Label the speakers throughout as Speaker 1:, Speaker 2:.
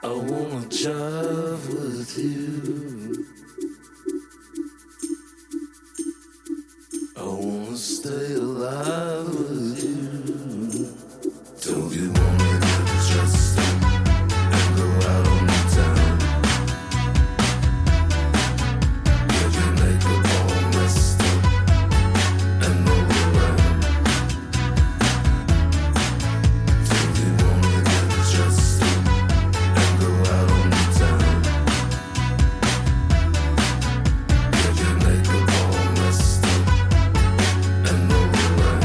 Speaker 1: I wanna jive with you. I wanna stay alive with you. Don't you wanna get dressed and go out on the town? Get your makeup all messed up and roll around. Don't you wanna get dressed and go out on the town? Get your makeup all messed up and roll around.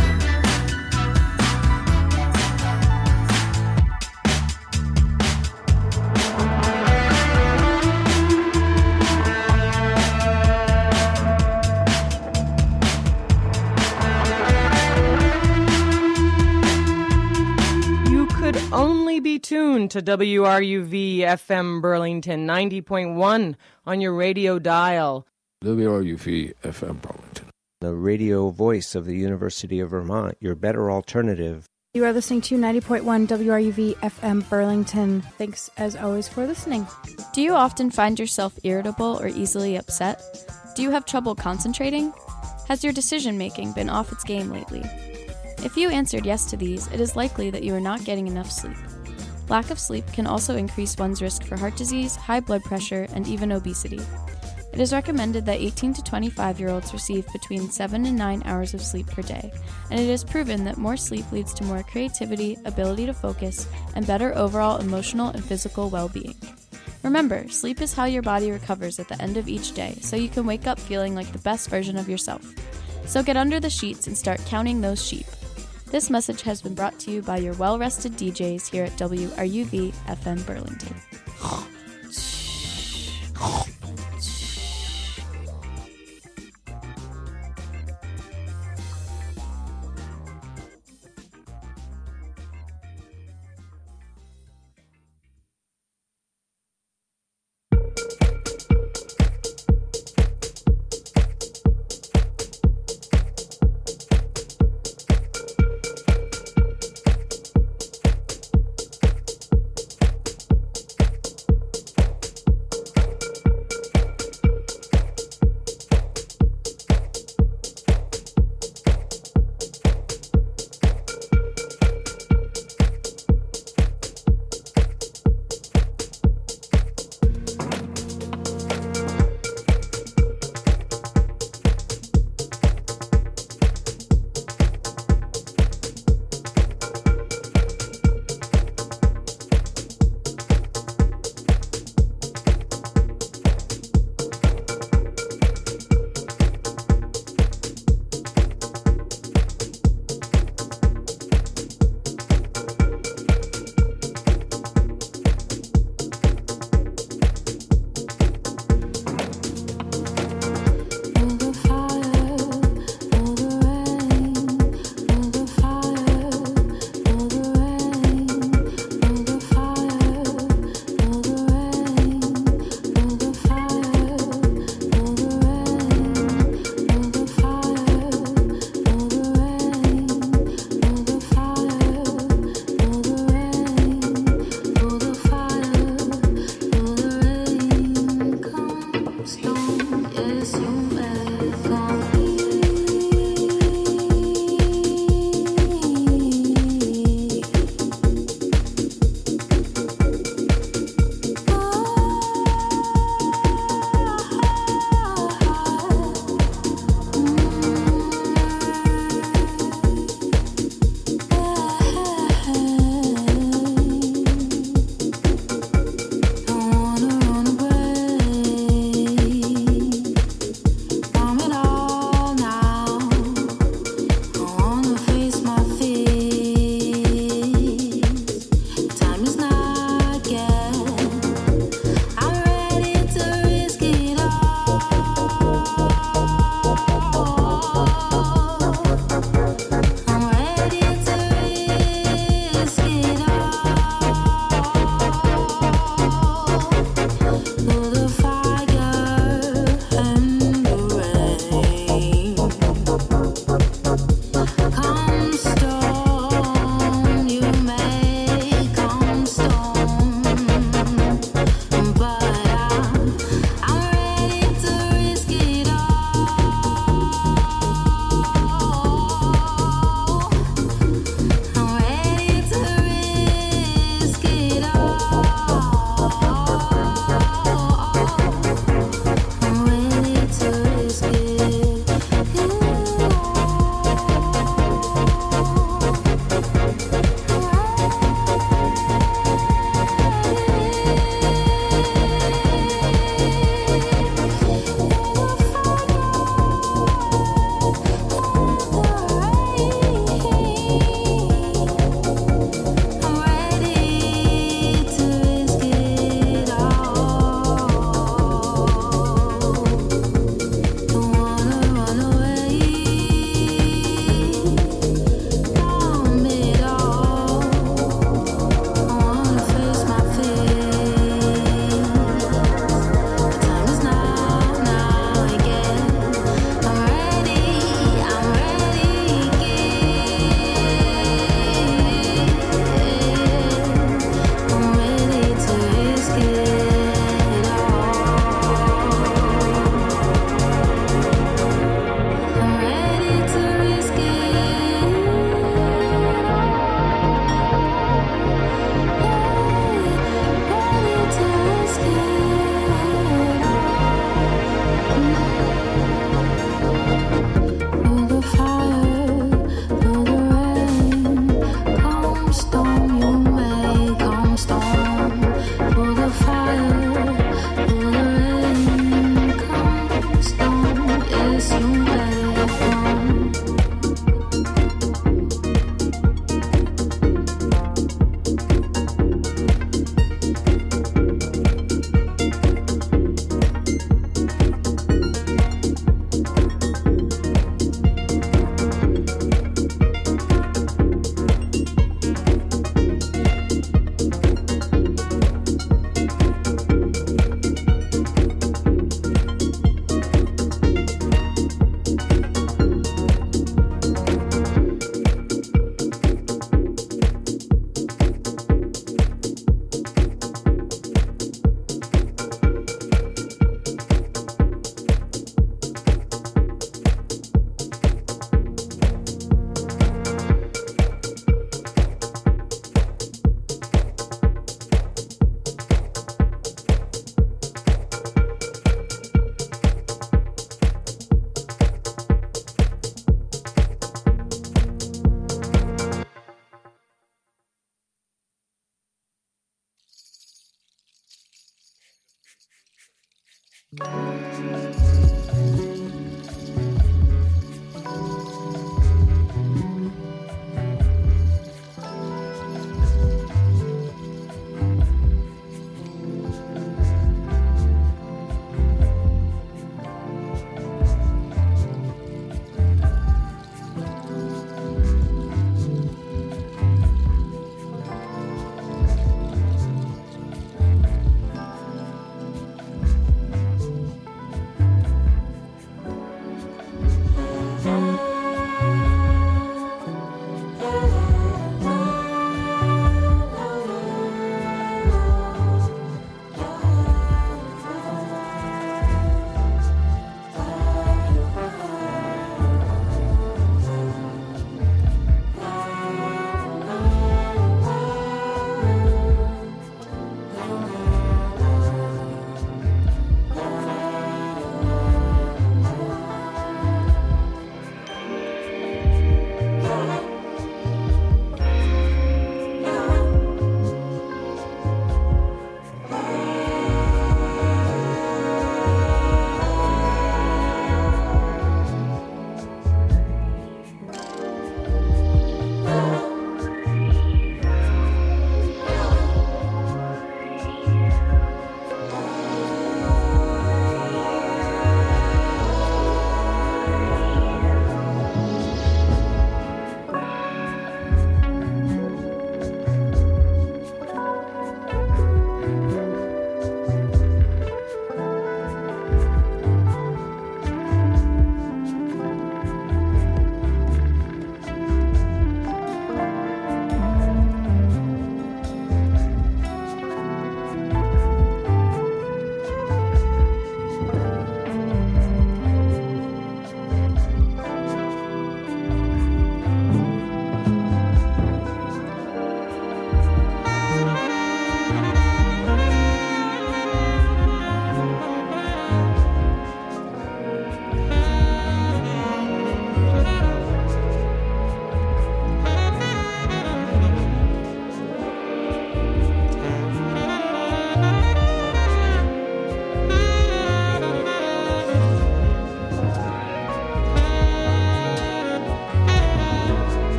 Speaker 2: You could only be tuned to WRUV FM Burlington 90.1 on your radio dial.
Speaker 3: WRUV FM Burlington.
Speaker 4: The radio voice of the University of Vermont, your better alternative.
Speaker 5: You are listening to 90.1 WRUV FM Burlington. Thanks, as always, for listening.
Speaker 6: Do you often find yourself irritable or easily upset? Do you have trouble concentrating? Has your decision-making been off its game lately? If you answered yes to these, it is likely that you are not getting enough sleep. Lack of sleep can also increase one's risk for heart disease, high blood pressure, and even obesity. It is recommended that 18 to 25-year-olds receive between 7 and 9 hours of sleep per day, and it is proven that more sleep leads to more creativity, ability to focus, and better overall emotional and physical well-being. Remember, sleep is how your body recovers at the end of each day, so you can wake up feeling like the best version of yourself. So get under the sheets and start counting those sheep. This message has been brought to you by your well-rested DJs here at WRUV FM Burlington.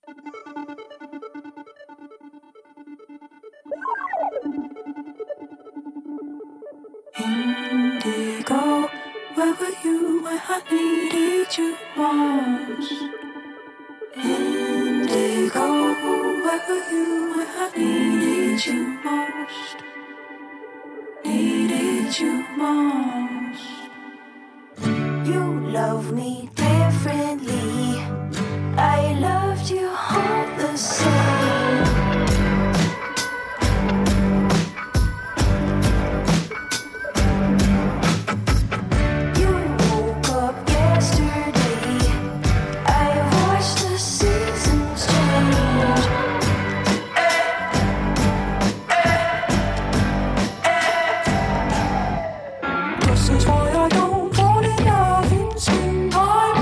Speaker 1: Indigo, where were you when I needed you most? Indigo, where were you when I needed you most? Needed you most. You love me differently. I loved you all the same. You woke up yesterday. I watched the seasons change. This is why I don't fall in love in springtime.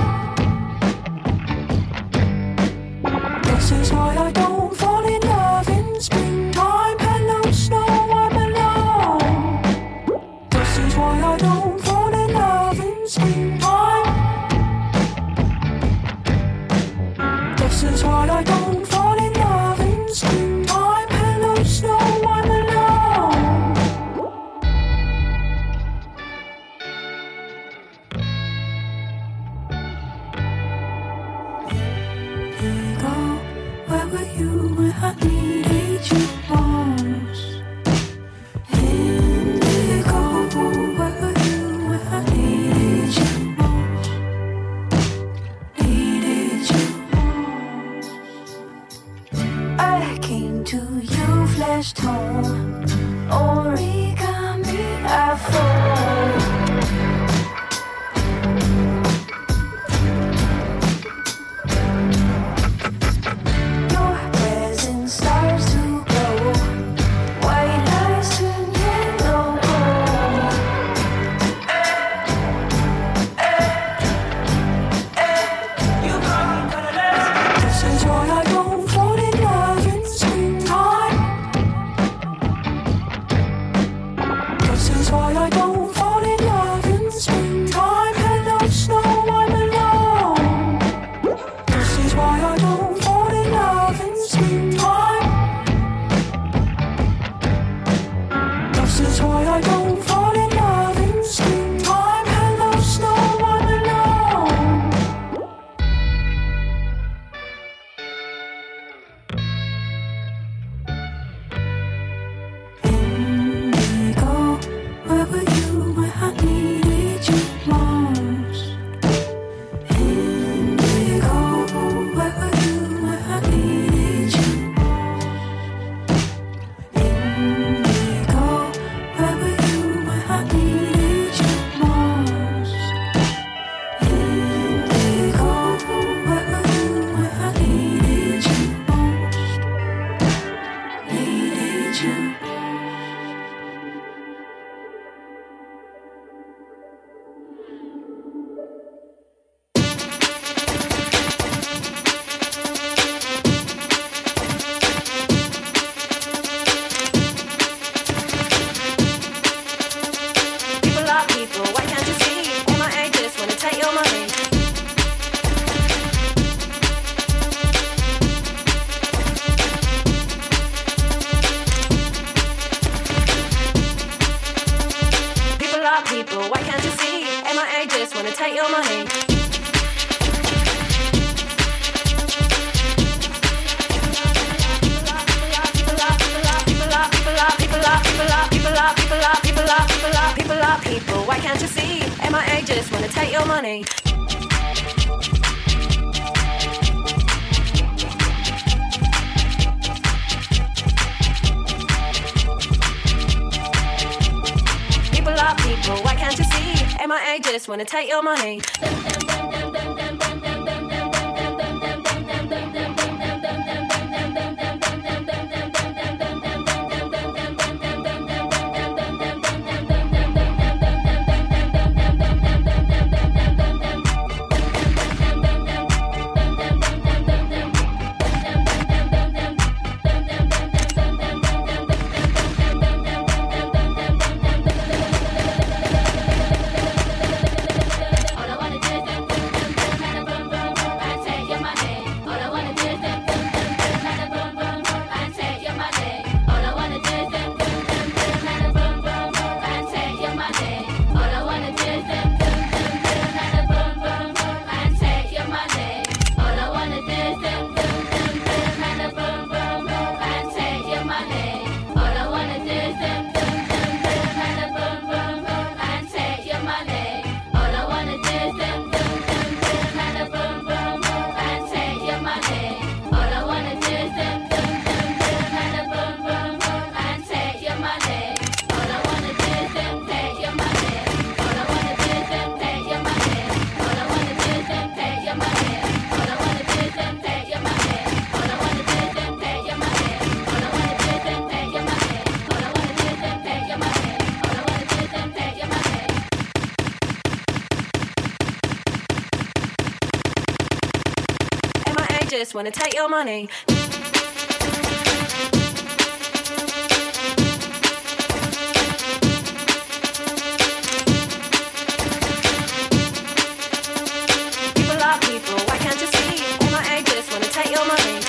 Speaker 1: This is why I don't fall in love in springtime. Hello, snow, I'm alone. This is why I don't fall in love in springtime. This is why I don't fall in love in springtime. Hello, snow, I'm alone. Indigo, where were you when I needed you most? Indigo, where were you when I needed you most? Needed you most. I came to you, flesh tone, origami, I fall. Your presence starts to glow. White lights turn yellow gold. You got me colorless. This is why I don't fall in love in springtime. This is why I don't fall in love in springtime. Hello, snow, I'm alone. This is why I don't fall in love in springtime. This is why I don't fall in love in springtime. Hello, snow, I'm alone. Indigo, where were you when I needed you most? Indigo, where were you when I needed you most? Indigo, where were you when I needed you most? Indigo, where were you when I needed you most? Needed you. People are people, why can't you see? Am I anxious when I take your money? People are people, why can't you see? Am I anxious when I take your money? People, why can't you see? Am I anxious when I take your money? People are people, why can't you see? Am I anxious when I take your money? All I wanna do
Speaker 7: just wanna take your money. People are people, why can't you see? MIA just wanna take your money.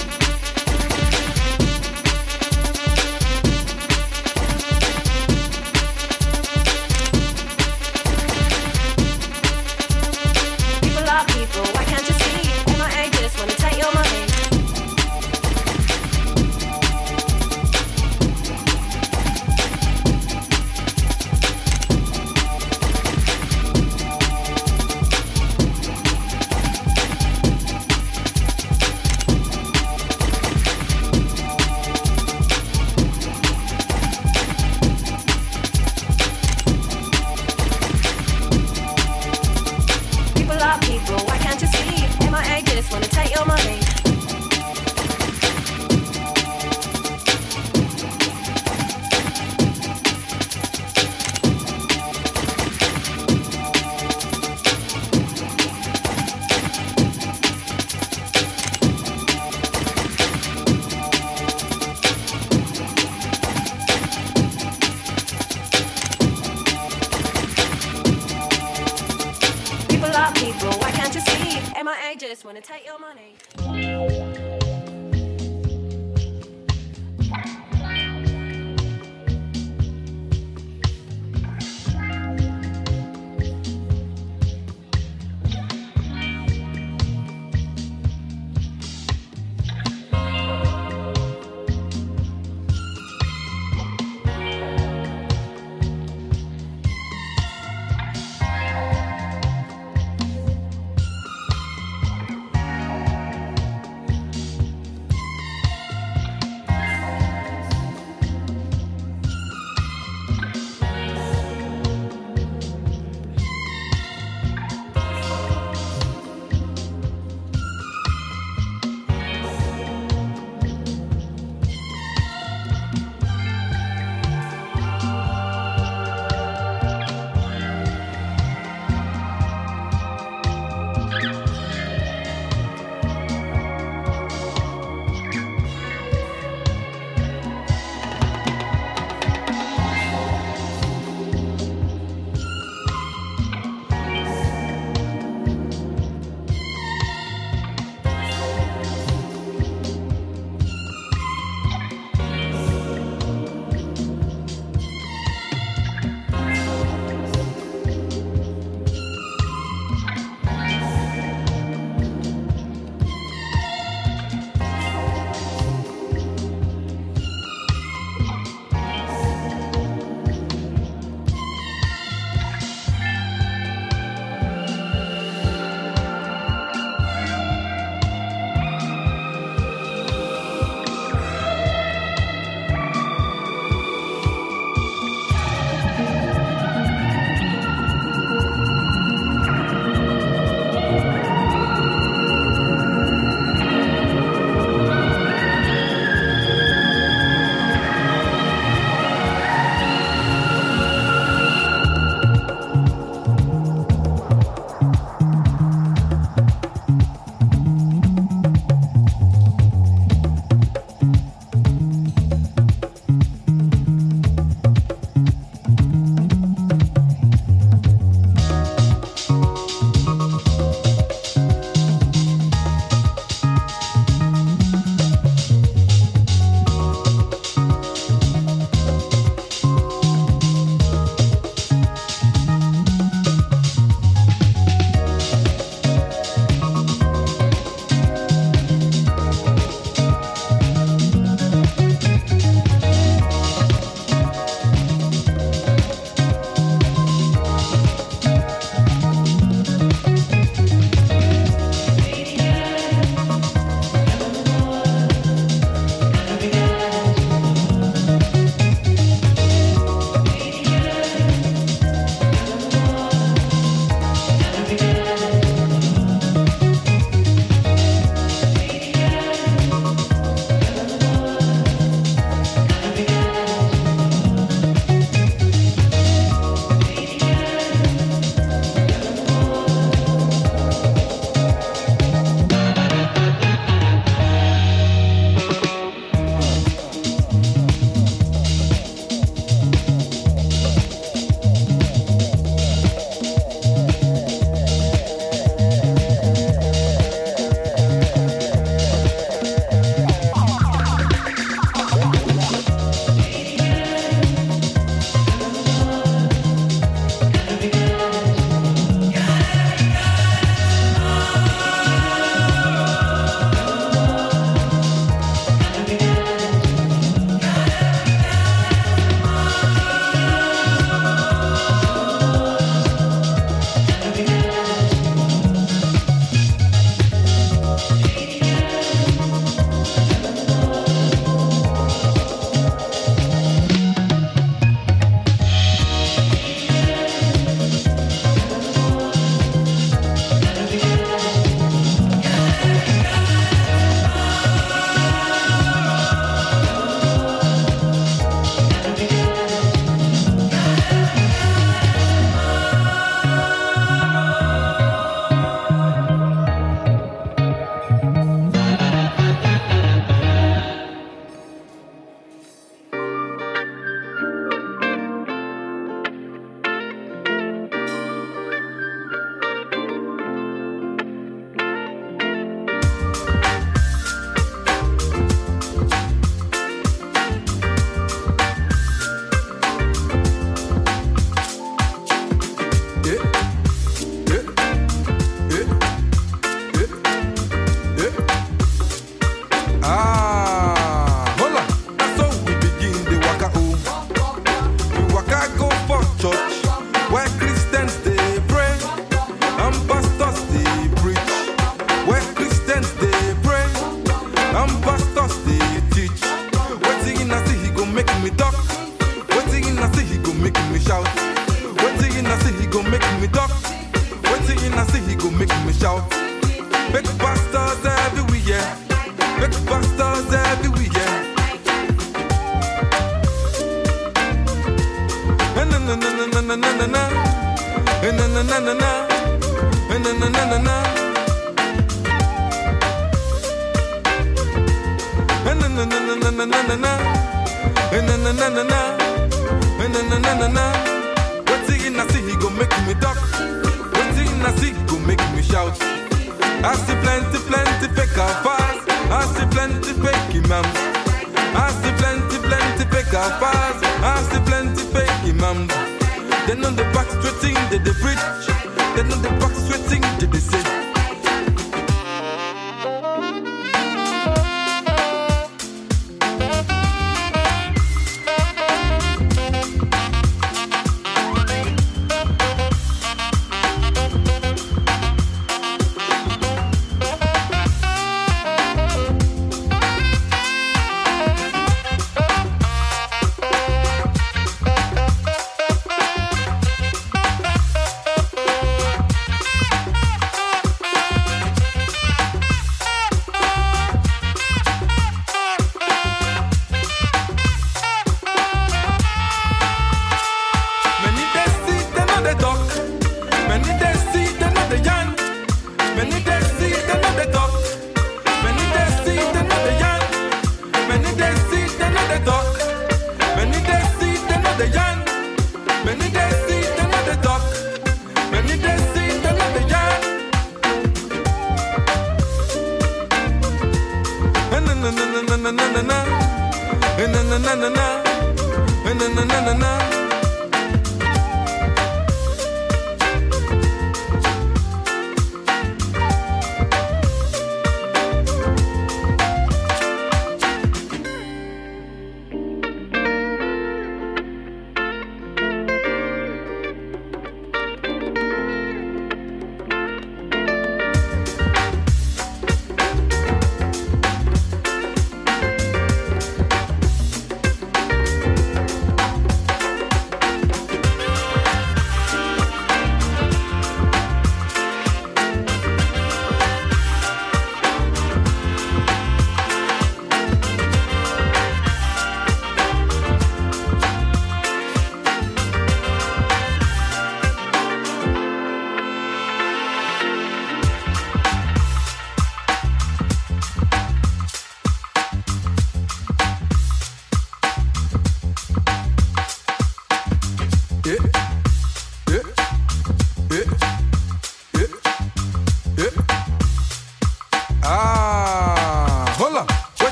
Speaker 7: People are people, why can't you see? MIA just wanna take your money. People are people, why can't you see? MIA just wanna take your money. People are people, why can't you see? MIA just wanna take your money.
Speaker 8: shout. Waiting in I see he gon' make me duck. Waiting in I see he gon' make me shout. Big bastards everywhere. Big bastards everywhere. Na na na na na na na na na. Na na na na na na. Na na na na na. Na na na na na na na na. Na na na na na. Na na na na na. Waiting I see he gon' make me duck. Waiting I see gon' make me shout. I see plenty, plenty fake fast. I see plenty fake imams. I see plenty, plenty fake fast. I see plenty fake imams. They know the back straight thing that they preach. They know the back straight thing that they say.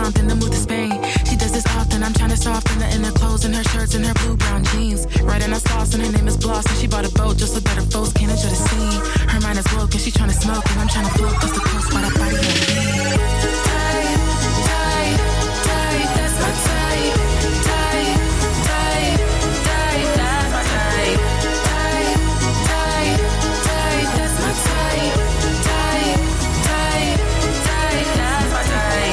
Speaker 9: month in the mood to Spain. She does this often. I'm trying to soften her in her clothes and her shirts and her blue brown jeans. Right in our sauce and her name is Blossom. She bought a boat just so that her foes can't enjoy the scene. Her mind is woke and she trying to smoke and I'm trying to float coast to coast while that body on me. Tight, tight, tight, that's my type. Tight, tight, tight, that's my type. Tight, tight, tight, that's my type. Tight, tight, tight, that's my type.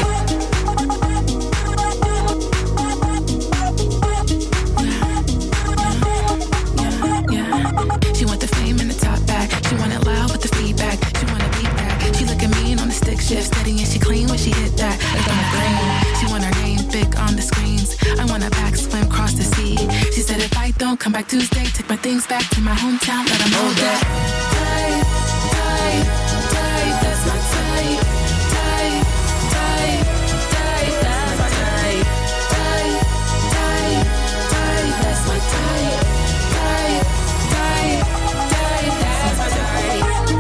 Speaker 9: She want the fame and the top back. She want it loud with the feedback. She want to beat back. She looking mean on the stick shift, steady and she clean when she hit that. Like on the green. She want her name big on the screens. I want a back swim cross the sea. She said if I don't come back Tuesday, take my things back to my hometown, let 'em know that. Tight, tight, tight, that's my type. Tight, tight, tight, that's my type. Tight, tight, tight, that's my type. Tight, tight, tight, that's my type.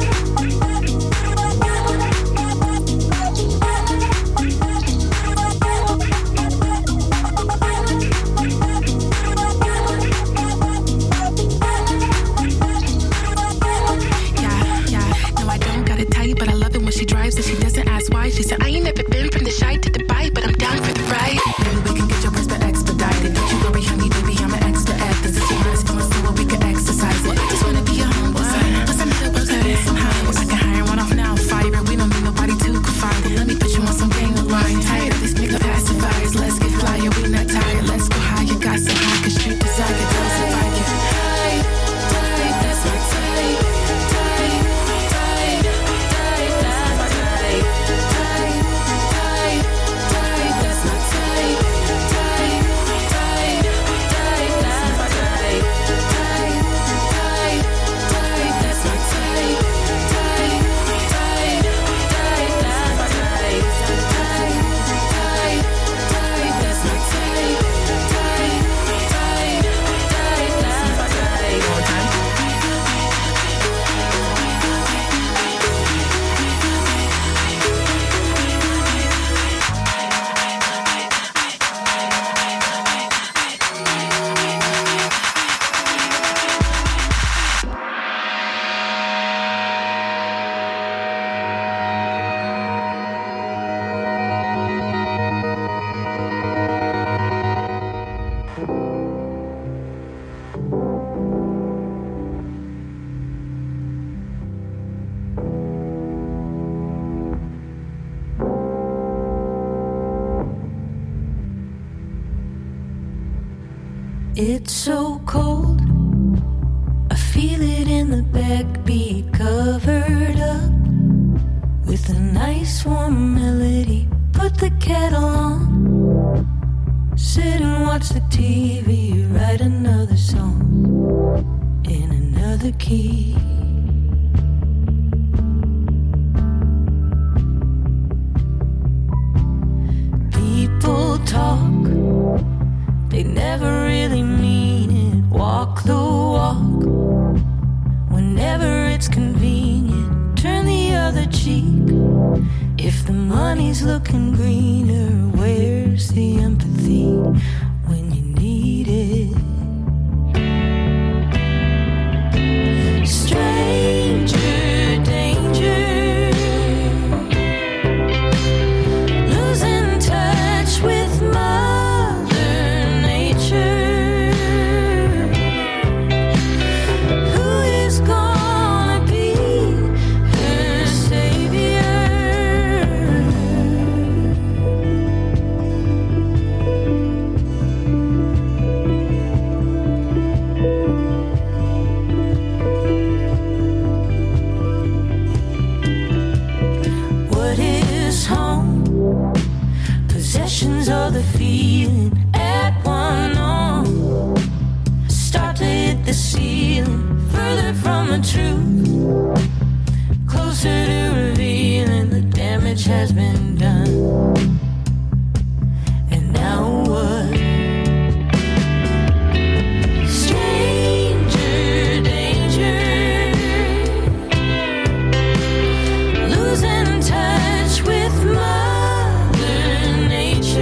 Speaker 9: But I love it when she drives and she doesn't ask why. She said, I ain't never been from the shy to Dubai, but I'm down for the ride. Maybe we can get your breast expedited. Don't you worry, honey, baby, I'm an expert at this. If your mind is feeling slow, we can exercise it. I just wanna be your home design. Let's have a website somehow. I can hire one off now, fire it. We don't need nobody to confide it. Let me put you on some gang of line. Tired of these nigga pacifiers. Let's get flyer, we not tired. Let's go higher, got so high, cause street desire, tell us if I can. Tight, tight, that's my type. Tight, tight, tight, that's my type. Tight, tight, tight, that's my type. Tight, tight, tight, that's my type. Tight, tight, tight, that's my type. Tight, tight, tight, that's my type. Tight, tight, tight, that's my type. Tight, tight, tight, that's my type. One time.
Speaker 1: It's so cold, I feel it in the backbeat, covered up with a nice warm melody. Put the kettle on, sit and watch the TV, write another song in another key. People talk, they never really mean it. Walk the walk whenever it's convenient. Turn the other cheek if the money's looking greener. Where's the empathy when you need it? Stranger danger, losing touch with Mother Nature. Who is gonna be her savior? What is home? Possessions or the feeling at one arm. Start to hit the ceiling, further from the truth, closer to revealing the damage has been done. And now what? Stranger danger, losing touch with Mother Nature.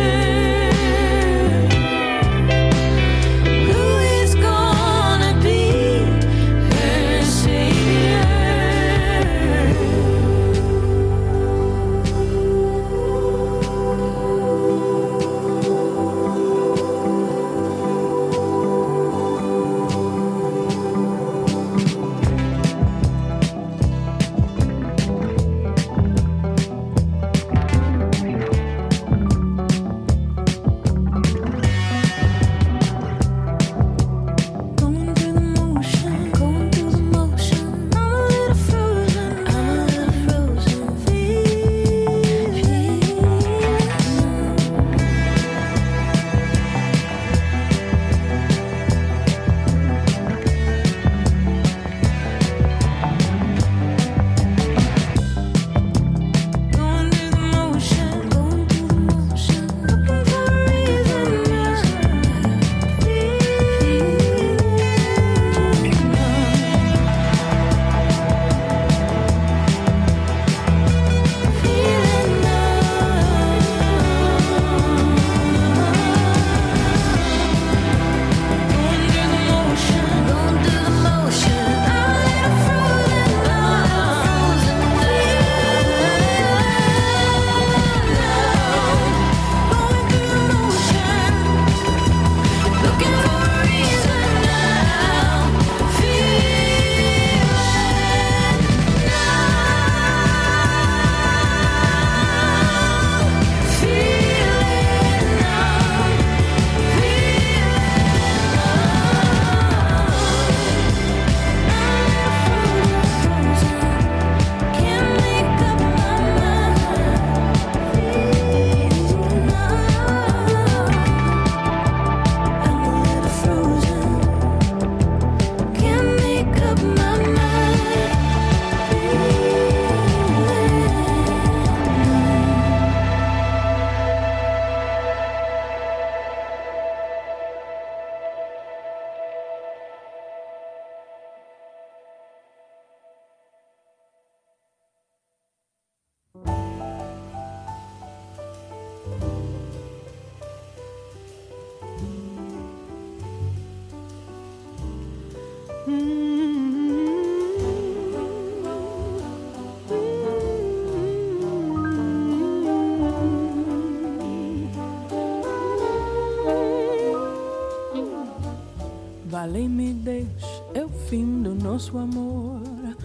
Speaker 1: Vale-me, deixe eu fim do nosso amor.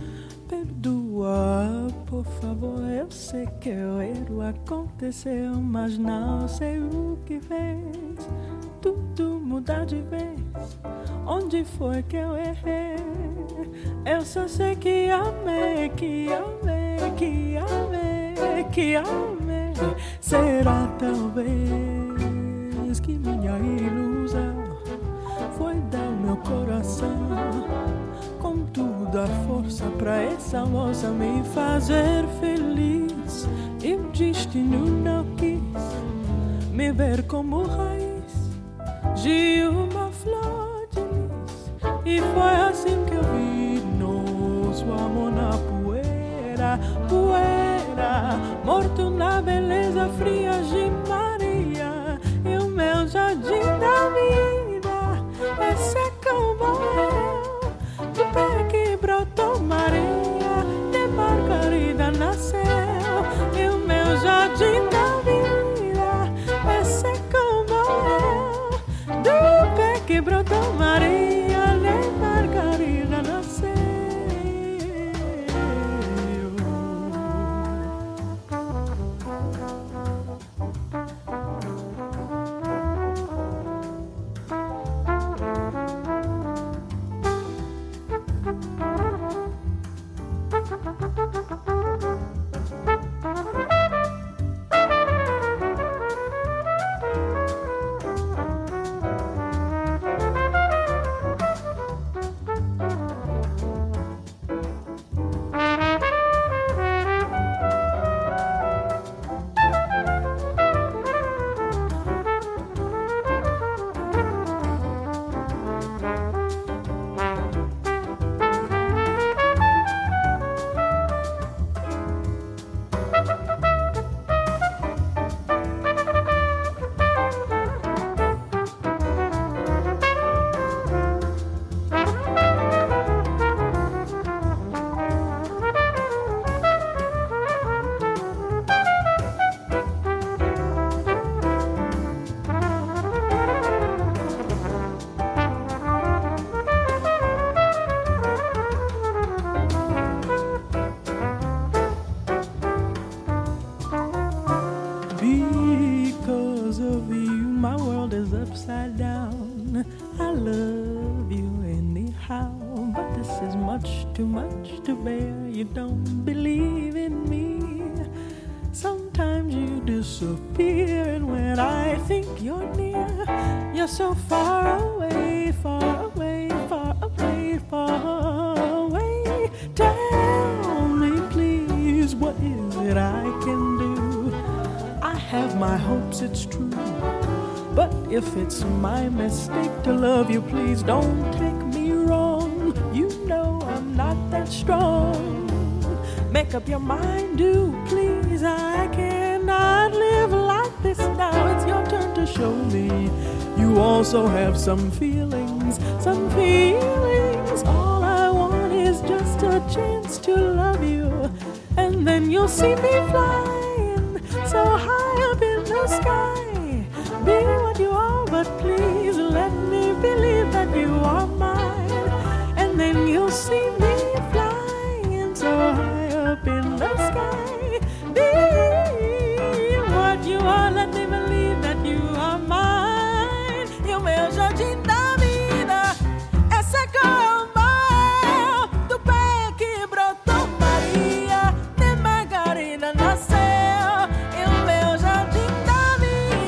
Speaker 1: Perdoa, por favor, eu sei que o erro aconteceu, mas não sei o que fez tudo mudar de vez. Onde foi que eu errei? Eu só sei que amei, que amei, que amei, que amei. Será talvez que minha ilusão foi dar meu coração com toda a força pra essa moça me fazer feliz. E o destino não quis me ver como raiz de uma flor de lis. E foi assim que eu vi nosso amor na poeira, poeira, morto na beleza fria de Maria. E o meu jardim da vida esse é como eu, do pé que brotou Maria, de Margarida nasceu. E o meu jardim da vida esse é como eu, do pé que brotou Maria, de Margarida nasceu. Because of you, my world is upside down. I love you anyhow, but this is much too much to bear. You don't believe in me. Sometimes you disappear, and when I think you're near, you're so far away, far away, far away, far away. Tell me, please, what is it I can do? I have my hopes, it's true, but if it's my mistake to love you, please don't take me wrong. You know I'm not that strong. Make up your mind, do please. I cannot live like this now. It's your turn to show me you also have some feelings, some feelings. All I want is just a chance to love you, and then you'll see me flying so high up in the sky. Be what you are, but please let me believe that you are mine. And then you'll see me flying so high up in the sky. Be what you are, let me believe that you are mine. E o meu jardim da vida essa é como eu, do pé que brotou Maria, de Margarida nasceu. E o meu jardim da vida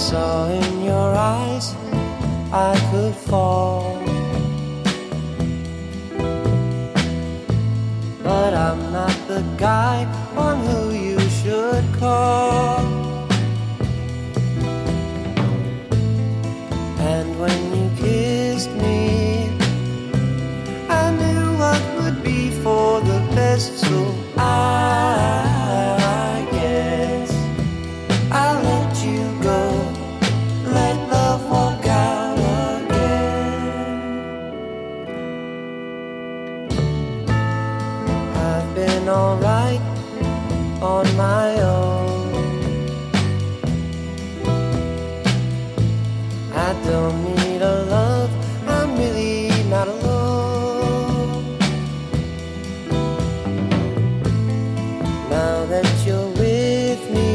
Speaker 10: saw in your eyes I could fall, but I'm not the guy on who you should call. And when you kissed me, I knew what would be for the best, so I guess I'll let you go, let love walk out again. I've been alright on my own. I don't need a love, I'm really not alone. Now that you're with me,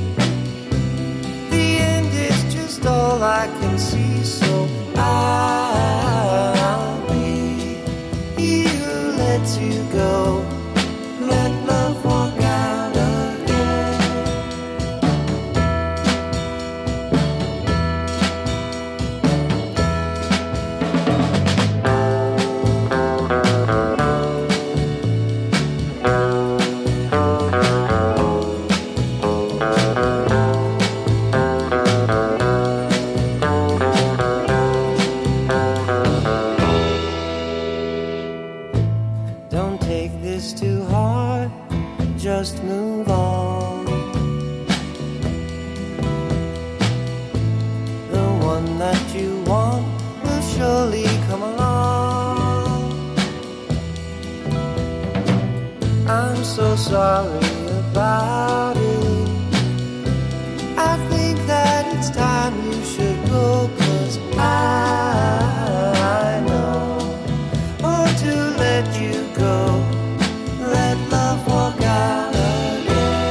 Speaker 10: the end is just all I can see, so I'll be he who lets you go, let love walk out again. Don't take this too hard, just move on. The one that you want will surely come along. I'm so sorry about it. I think that it's time you should go, 'cause I know or to let you go, let love walk out again.